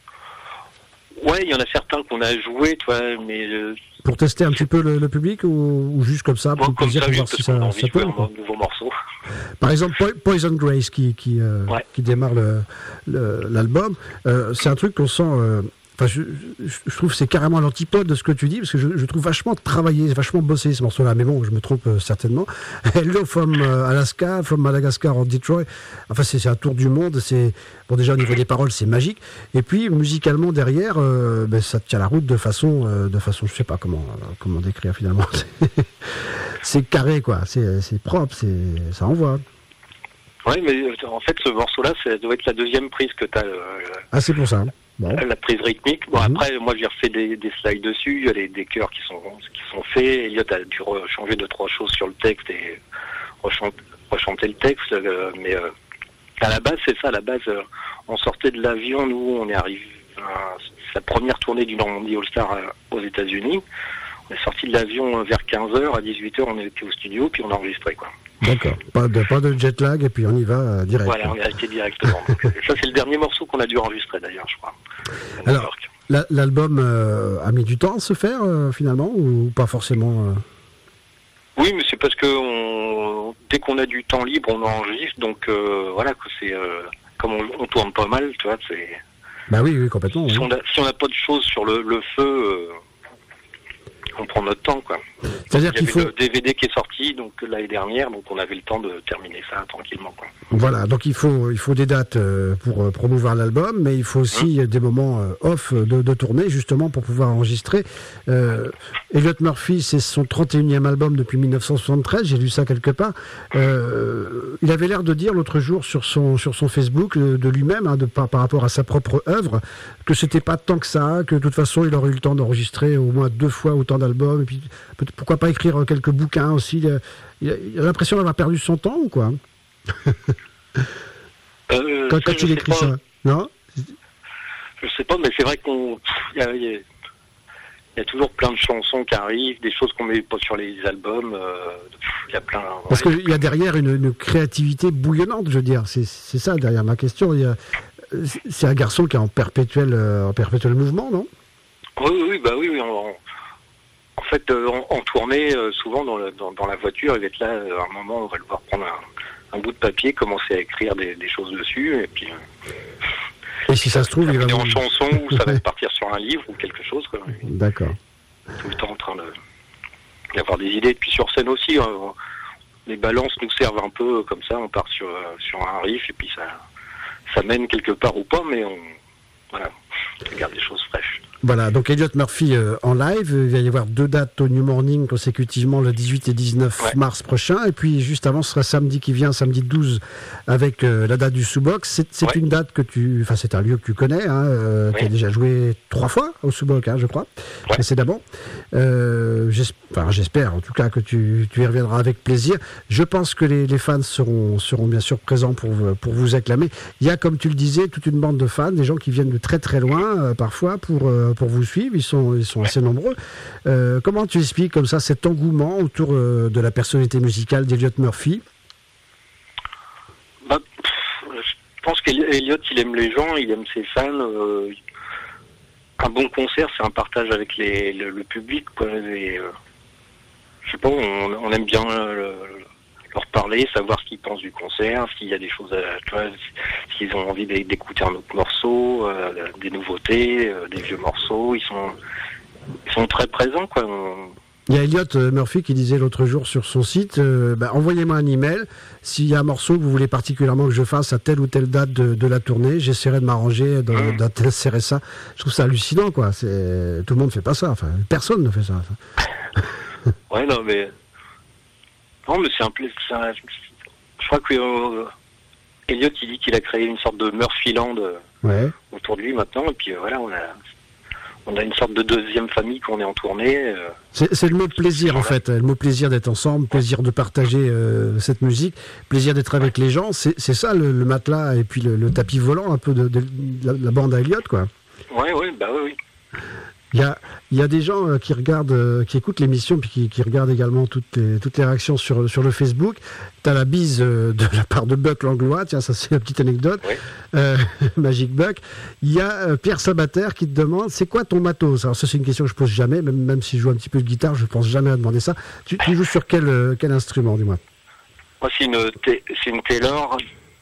D: Ouais, il y en a certains qu'on a joués, toi, mais... Euh,
A: Pour tester un petit peu le, le public ou, ou juste comme ça, pour
D: moi,
A: le
D: comme
A: plaisir,
D: ça,
A: pour
D: juste
A: voir
D: parce
A: si
D: qu'on a
A: ça,
D: envie
A: ça
D: de jouer
A: peut.
D: un
A: quoi.
D: nouveau morceau.
A: Par exemple, Po- Poison Grace qui, qui, euh,
D: Ouais.
A: qui démarre le, le- l'album, euh, c'est un truc qu'on sent... euh, Enfin, je, je, je trouve que c'est carrément l'antipode de ce que tu dis, parce que je, je trouve vachement travaillé, vachement bossé ce morceau-là. Mais bon, je me trompe euh, certainement. Hello from euh, Alaska, from Madagascar or Detroit. Enfin, c'est, c'est un tour du monde. C'est bon, déjà au niveau des paroles, c'est magique. Et puis musicalement derrière, euh, ben, ça tient la route de façon, euh, de façon, je sais pas comment, euh, comment décrire finalement. C'est carré, quoi. C'est, c'est propre, c'est, ça envoie.
D: Ouais, mais euh, en fait, ce morceau-là, ça doit être la deuxième prise que t'as... Euh,
A: Ah, c'est pour ça. Bon.
D: La prise rythmique. Bon,
A: Mhm.
D: après, moi, j'ai refait des, des slides dessus. Il y a des, des chœurs qui sont, qui sont faits. Elliot a dû changer deux, trois choses sur le texte et rechanter, rechanter le texte. Euh, mais euh, à la base, c'est ça. À la base, euh, on sortait de l'avion. Nous, on est arrivé à la première tournée du Normandie All-Star euh, aux États-Unis. On est sorti de l'avion vers quinze heures. À dix-huit heures, on était au studio, puis on a enregistré, quoi.
A: D'accord. Pas de, pas de jet lag, et puis on y va euh, direct.
D: Voilà, on est resté directement. Donc, euh, ça, c'est le dernier morceau qu'on a dû enregistrer, d'ailleurs, je crois. à New
A: Alors,
D: York.
A: La- L'album euh, a mis du temps à se faire, euh, finalement, ou pas forcément euh
D: Oui, mais c'est parce que on, dès qu'on a du temps libre, on enregistre. Donc euh, voilà, que c'est euh, comme on, on tourne pas mal, tu vois. C'est
A: Bah oui, oui, complètement.
D: si
A: Oui.
D: on a, si on n'a pas de choses sur le, le feu, euh, on prend notre temps, quoi.
A: C'est-à-dire
D: Il y
A: qu'il
D: avait
A: faut...
D: le D V D qui est sorti donc l'année dernière, donc on avait le temps de terminer ça tranquillement, quoi.
A: Voilà, donc il faut, il faut des dates euh, pour euh, promouvoir l'album, mais il faut aussi euh, des moments euh, off de, de tournée, justement, pour pouvoir enregistrer. Euh, Elliot Murphy, c'est son trente et unième album depuis mille neuf cent soixante-treize, j'ai lu ça quelque part. Euh, il avait l'air de dire l'autre jour sur son, sur son Facebook, euh, de lui-même, hein, de, par, par rapport à sa propre œuvre, que c'était pas tant que ça, que de toute façon il aurait eu le temps d'enregistrer au moins deux fois autant d'albums, et puis peut- pourquoi pas écrire euh, quelques bouquins aussi. Il a, il a- il a l'impression d'avoir perdu son temps, ou quoi?
D: Euh,
A: Quand,
D: ça,
A: quand
D: je
A: il
D: sais
A: écrit
D: pas.
A: ça, non?
D: Je sais pas, mais c'est vrai qu'on il y a, il y a- il y a toujours plein de chansons qui arrivent, des choses qu'on met pas sur les albums. euh, Il y a plein.
A: Parce qu'il y a derrière une, une créativité bouillonnante, je veux dire. C'est c'est ça derrière ma question. Il y a- C'est un garçon qui est en perpétuel, euh, en perpétuel mouvement, non?
D: Oui, oui, oui, bah oui, oui. En, en fait, euh, en, en tournée, euh, souvent dans, le, dans, dans la voiture, il va être là, euh, à un moment, on va le voir prendre un, un bout de papier, commencer à écrire des, des choses dessus, et puis euh,
A: Et si ça se trouve, il va...
D: terminer en chanson, ou ça va partir sur un livre, ou quelque chose, quoi.
A: D'accord.
D: Tout le temps en train de d'avoir des idées. Et puis sur scène aussi, euh, les balances nous servent un peu comme ça, on part sur, euh, sur un riff, et puis ça, ça mène quelque part ou pas, mais on, voilà, on garde des choses fraîches.
A: Voilà, donc Elliot Murphy euh, en live, il va y avoir deux dates au New Morning consécutivement, le dix-huit et dix-neuf
D: Ouais.
A: mars prochain, et puis juste avant ce sera samedi qui vient, samedi douze, avec euh, la date du Sous-Boc. C'est c'est
D: Ouais.
A: une date que tu, enfin c'est un lieu que tu connais, hein, euh,
D: Oui.
A: tu as déjà joué trois fois au Sous-Boc, hein, je crois,
D: Ouais.
A: précédemment. Euh, j'es- enfin, j'espère en tout cas que tu, tu y reviendras avec plaisir. Je pense que les, les fans seront, seront bien sûr présents pour, vous- pour vous acclamer. Il y a, comme tu le disais, toute une bande de fans, des gens qui viennent de très très loin euh, parfois pour, euh, pour vous suivre. Ils sont, ils sont assez nombreux. Euh, comment tu expliques comme ça cet engouement autour euh, de la personnalité musicale d'Elliot Murphy?
D: Bah, pff, je pense qu'Eliott, il aime les gens, il aime ses fans. euh, un bon concert, c'est un partage avec les, le, le public, quoi. Et, euh, je sais pas, on, on aime bien euh, leur parler, savoir ce qu'ils pensent du concert, s'il y a des choses à, tu vois, s'ils ont envie d'é- d'écouter un autre morceau, euh, des nouveautés, euh, des vieux morceaux. Ils sont, ils sont très présents, quoi. On-
A: Il y a Elliot euh, Murphy qui disait l'autre jour sur son site, euh, bah, envoyez-moi un email s'il y a un morceau que vous voulez particulièrement que je fasse à telle ou telle date de, de la tournée, j'essaierai de m'arranger, de-
D: Mmh.
A: d'insérer ça. Je trouve ça hallucinant, quoi. C'est tout le monde fait pas ça. Enfin, personne ne fait ça. Enfin.
D: Ouais, non, mais. Non, mais c'est un plaisir. Je crois que. Euh, Elliot, il dit qu'il a créé une sorte de Murphyland euh,
A: Ouais.
D: autour de lui maintenant, et puis euh, voilà, on a. On a une sorte de deuxième famille qu'on est en tournée. euh,
A: C'est c'est le mot plaisir en
D: Voilà.
A: fait, le mot plaisir d'être ensemble, plaisir de partager euh, cette musique, plaisir d'être avec les gens. C'est c'est ça le, le matelas et puis le, le tapis volant un peu de, de la, la bande à Elliot, quoi.
D: Ouais, ouais, bah oui, oui.
A: Il y a, il y a des gens euh, qui regardent, euh, qui écoutent l'émission, puis qui, qui regardent également toutes les, toutes les réactions sur, sur le Facebook. Tu as la bise euh, de la part de Buck Langlois, tiens, ça c'est la petite anecdote,
D: Oui.
A: euh, Magic Buck. Il y a euh, Pierre Sabater qui te demande, c'est quoi ton matos? Alors ça c'est une question que je pose jamais, même, même si je joue un petit peu de guitare, je pense jamais à demander ça. Tu, tu joues sur quel, euh, quel instrument, dis-moi?
D: Moi, c'est une, T- c'est une Taylor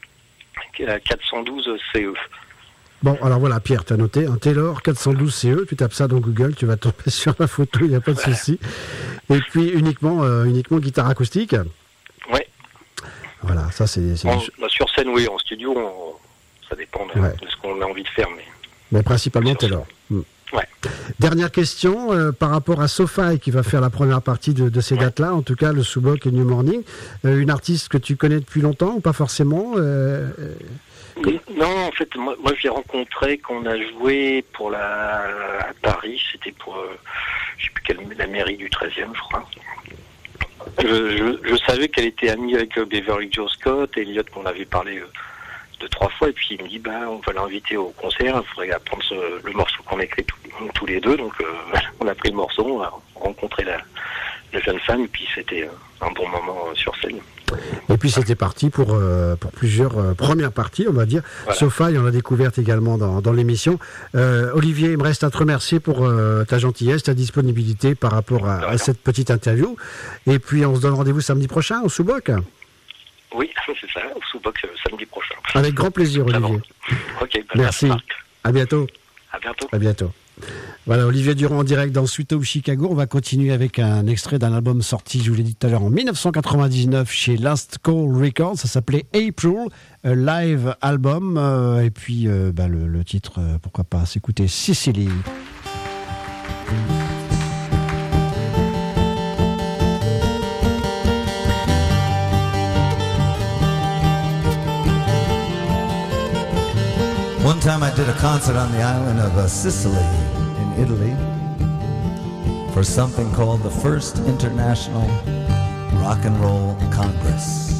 D: euh, quatre cent douze C E.
A: Bon, alors voilà, Pierre, tu as noté, un Taylor quatre cent douze C E, tu tapes ça dans Google, tu vas tomber sur la photo, il n'y a pas de souci. Et puis uniquement, euh, uniquement guitare acoustique.
D: Ouais.
A: Voilà, ça c'est... c'est
D: En-
A: des cho-
D: bah, sur scène, oui. En studio, on- ça dépend de,
A: Ouais.
D: de ce qu'on a envie de faire. Mais...
A: Mais principalement
D: Sur
A: Taylor. Mm.
D: Ouais.
A: Dernière question, euh, par rapport à SoFi qui va faire la première partie de, de ces dates-là, en tout cas le Sous-Boc et New Morning, euh, une artiste que tu connais depuis longtemps ou pas forcément euh, euh,
D: Non, en fait, moi, moi je l'ai rencontré quand on a joué pour la à Paris. C'était pour, euh, je sais plus quelle, la mairie du treizième, je crois. Je, je, je savais qu'elle était amie avec euh, Beverly Joe Scott et Elliot, qu'on avait parlé euh, deux trois fois. Et puis il me dit, bah, on va l'inviter au concert. Il faudrait apprendre ce, le morceau qu'on a écrit tous, tous les deux. Donc, euh, on a pris le morceau, on a rencontré la, la jeune femme, et puis c'était euh, un bon moment euh, sur scène.
A: Et puis c'était parti pour, euh, pour plusieurs euh, premières parties, on va dire.
D: Voilà.
A: Sofa, on l'a découverte également dans, dans l'émission. Euh, Olivier, il me reste à te remercier pour euh, ta gentillesse, ta disponibilité par rapport à, à cette petite interview. Et puis on se donne rendez-vous samedi prochain au Sous-Boc.
D: Oui, c'est ça, au Sous-Boc euh, samedi prochain.
A: Avec grand plaisir, Olivier.
D: Ok, bah,
A: merci.
D: Marc.
A: À bientôt.
D: À bientôt.
A: À bientôt. Voilà, Olivier Durand en direct dans Sweet Home Chicago. On va continuer avec un extrait d'un album sorti, je vous l'ai dit tout à l'heure, en dix-neuf cent quatre-vingt-dix-neuf chez Last Call Records. Ça s'appelait April, un live album. Euh, et puis, euh, bah, le, le titre, euh, pourquoi pas s'écouter Sicily.
E: One time I did a concert on the island of uh, Sicily in Italy for something called the First International Rock and Roll Congress.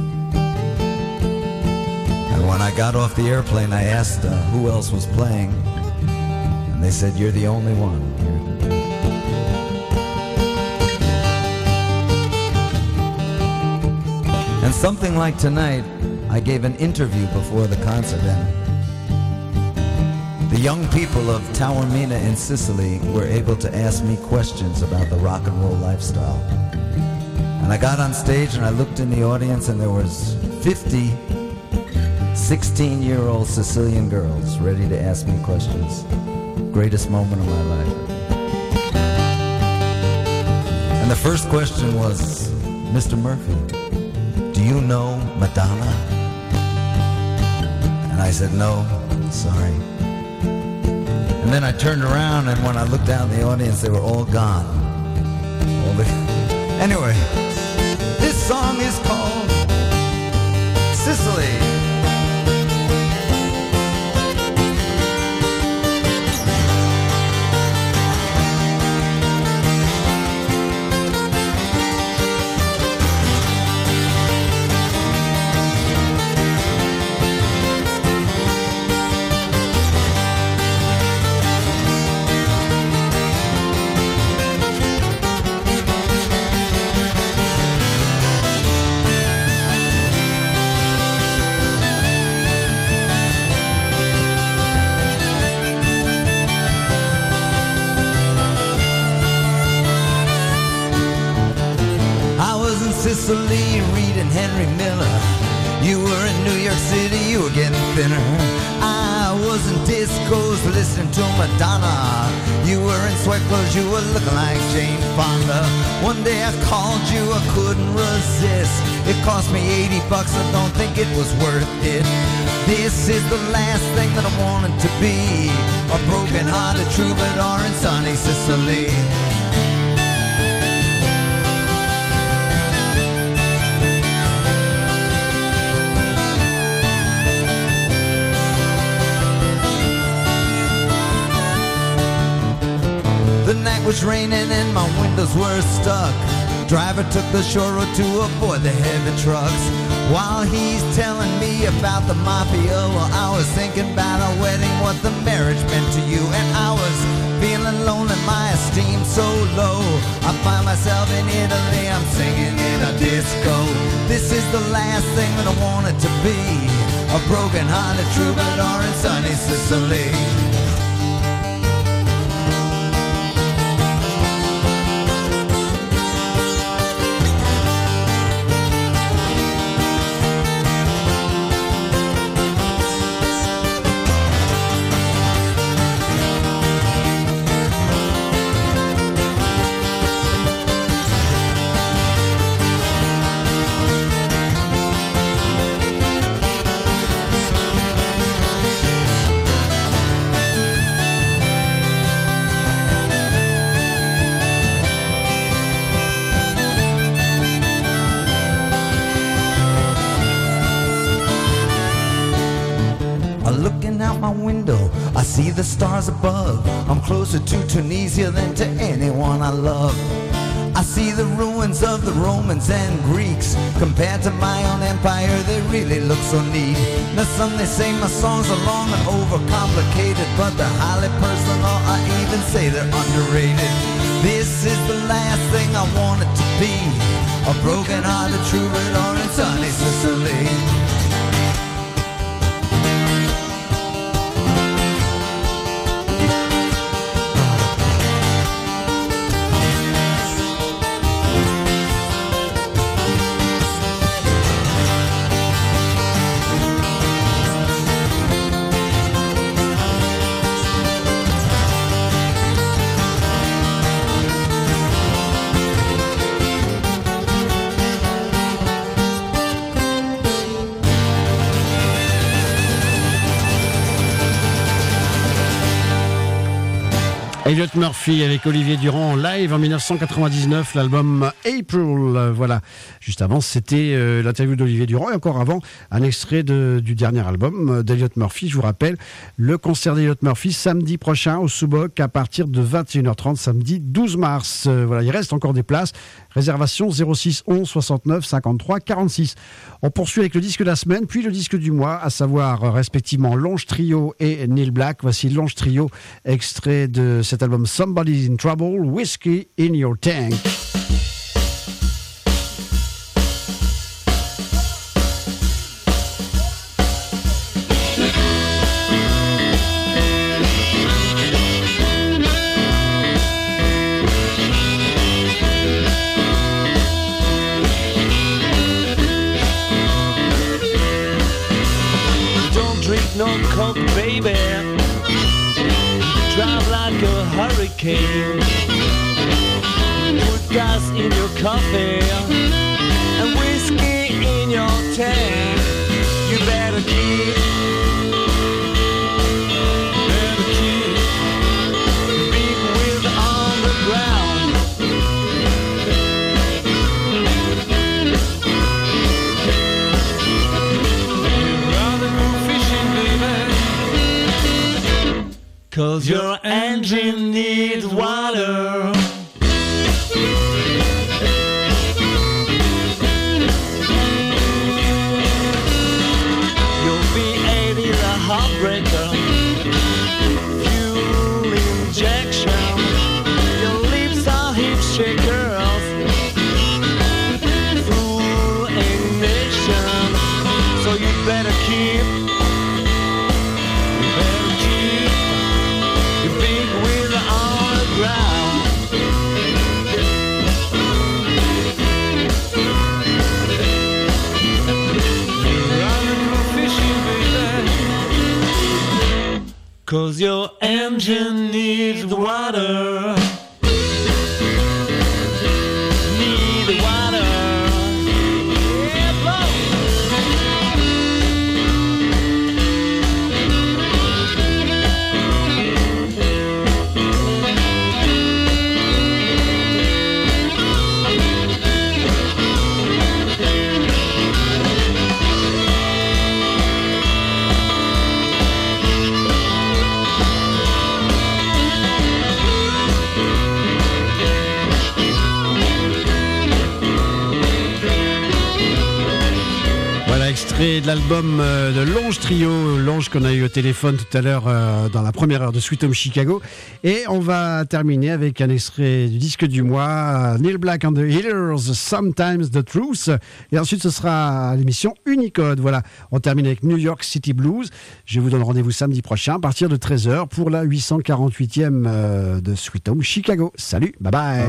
E: And when I got off the airplane, I asked uh, who else was playing, and they said, "You're the only one here." And something like tonight, I gave an interview before the concert, and the young people of Taormina in Sicily were able to ask me questions about the rock and roll lifestyle. And I got on stage and I looked in the audience, and there was fifty sixteen-year-old Sicilian girls ready to ask me questions. Greatest moment of my life. And the first question was, "Mister Murphy, do you know Madonna?" And I said, "No, sorry." And then I turned around, and when I looked down the audience, they were all gone. All the... Anyway, this song is called Sicily. Sicily, reading Henry Miller. You were in New York City, you were getting thinner. I was in discos listening to Madonna. You were in sweat clothes, you were looking like Jane Fonda. One day I called you, I couldn't resist. It cost me eighty bucks, I don't think it was worth it. This is the last thing that I wanted to be, a broken-hearted troubadour in sunny Sicily. The night was raining and my windows were stuck. Driver took the short road to avoid the heavy trucks. While he's telling me about the mafia, well, I was thinking about our wedding, what the marriage meant to you. And I was feeling lonely, my esteem so low. I find myself in Italy, I'm singing in a disco. This is the last thing that I wanted to be, a broken-hearted troubadour in sunny Sicily. see the stars above. I'm closer to Tunisia than to anyone I love. I see the ruins of the Romans and Greeks. Compared to my own empire, they really look so neat. Now some they say my songs are long and overcomplicated, but they're highly personal, I even say they're underrated. This is the last thing I want it to be, a broken-hearted troubadour in sunny Sicily.
A: Elliot Murphy avec Olivier Durand en live en dix-neuf cent quatre-vingt-dix-neuf, l'album April. Voilà. Juste avant, c'était euh, l'interview d'Olivier Durand et encore avant, un extrait de, du dernier album d'Elliot Murphy. Je vous rappelle, le concert d'Elliot Murphy samedi prochain au Sous-Boc à partir de vingt et une heures trente, samedi douze mars. Euh, voilà, il reste encore des places. Réservation zéro six onze soixante-neuf cinquante-trois quarante-six. On poursuit avec le disque de la semaine, puis le disque du mois, à savoir euh, respectivement Longe Trio et Neil Black. Voici Longe Trio, extrait de cet album Somebody's in Trouble, Whiskey in Your Tank.
F: No coke, baby. Drive like a hurricane. Put gas in your coffee and whiskey in your tank. You better keep, better keep your big wheel on the ground. You'd rather go fishing, baby, 'cause your engine needs water. Your V eight is a heartbreaker, fuel injection. Your lips are hip shakers, full ignition. So you better keep, you better keep your big wheel on the ground. You're running for fishing, baby, 'cause your engine needs water. Need water. Yeah, blow.
A: Extrait de l'album euh, de Longe Trio, Longe qu'on a eu au téléphone tout à l'heure euh, dans la première heure de Sweet Home Chicago. Et on va terminer avec un extrait du disque du mois, Neil Black and the Healers, Sometimes the Truth. Et ensuite ce sera l'émission Unicode. Voilà, on termine avec New York City Blues. Je vous donne rendez-vous samedi prochain à partir de treize heures pour la huit cent quarante-huitième euh, de Sweet Home Chicago. Salut, bye bye.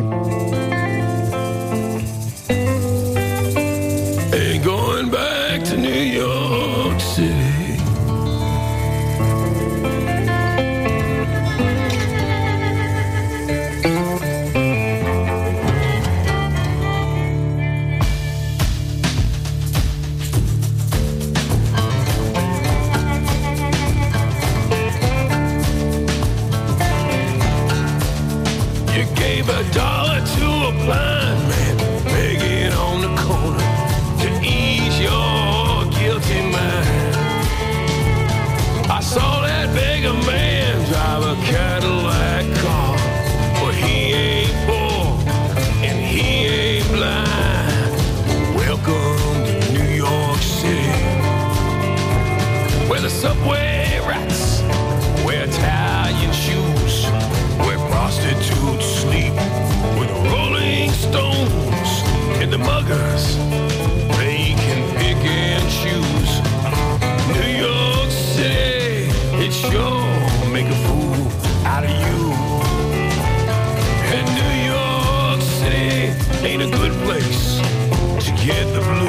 B: Ain't going back to New York City. You gave a dollar to a blind man begging on the corner to ease your guilty mind.
G: subway rats wear Italian shoes, where prostitutes sleep with Rolling Stones, and the muggers, they can pick and choose. New York City, it sure make a fool out of you. And New York City ain't a good place to get the blues.